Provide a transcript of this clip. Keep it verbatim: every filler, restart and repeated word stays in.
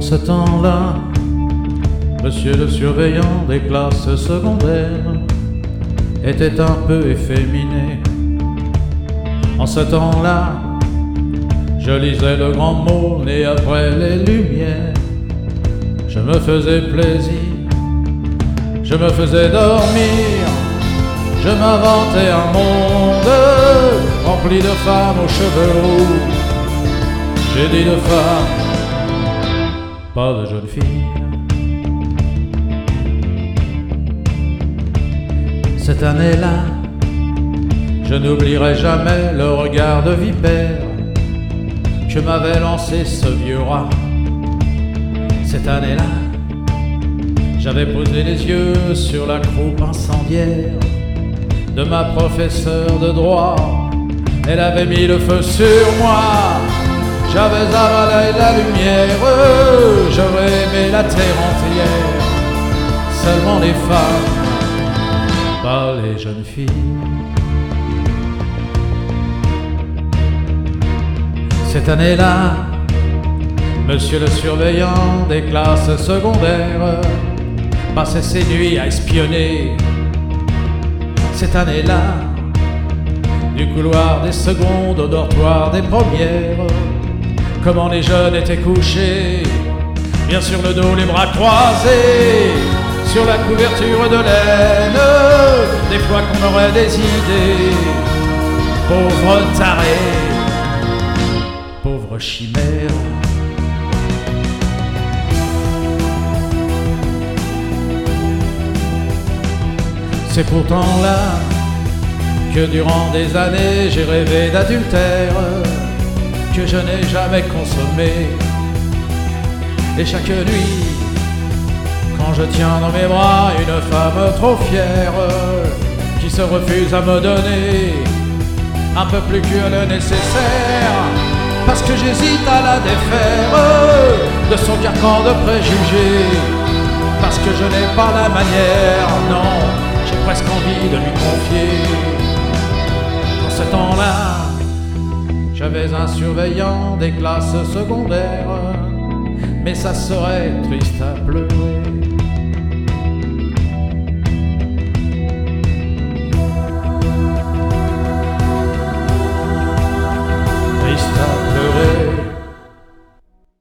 ce temps-là, monsieur le surveillant des classes secondaires était un peu efféminé. En ce temps-là, je lisais le grand mot né après les lumières. Je me faisais plaisir, je me faisais dormir, je m'inventais un monde rempli de femmes aux cheveux roux. J'ai dit de femmes, pas de jeunes filles. Cette année-là, je n'oublierai jamais le regard de vipère que m'avait lancé ce vieux rat. Cette année-là, j'avais posé les yeux sur la croupe incendiaire de ma professeure de droit. Elle avait mis le feu sur moi, j'avais avalé la lumière. J'aurais aimé la terre entière, seulement les femmes, pas les jeunes filles. Cette année-là, monsieur le surveillant des classes secondaires passait ses nuits à espionner. Cette année-là, du couloir des secondes au dortoir des premières, comment les jeunes étaient couchés, bien sur le dos, les bras croisés, sur la couverture de laine, des fois qu'on aurait des idées. Pauvre taré, pauvre chimère. C'est pourtant là que durant des années j'ai rêvé d'adultère que je n'ai jamais consommé. Et chaque nuit, quand je tiens dans mes bras une femme trop fière qui se refuse à me donner un peu plus que le nécessaire, parce que j'hésite à la défaire de son carcan de préjugés, parce que je n'ai pas la manière, non, j'ai presque envie de lui confier. Dans ce temps-là, j'avais un surveillant des classes secondaires, mais ça serait triste à pleurer.